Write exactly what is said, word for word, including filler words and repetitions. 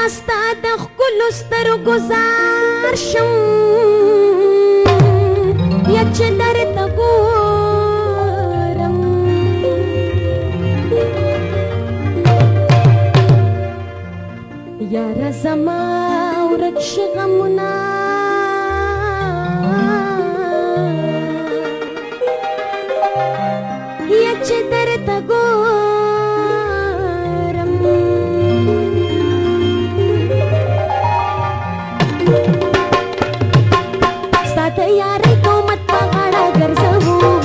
ستا د ښکلو سترګو زار شم یا چې درته ګورم یاره زما ورک شي غمونه یا چې درته ګورم ستا د یارۍ قومت په غاړه ګرځوو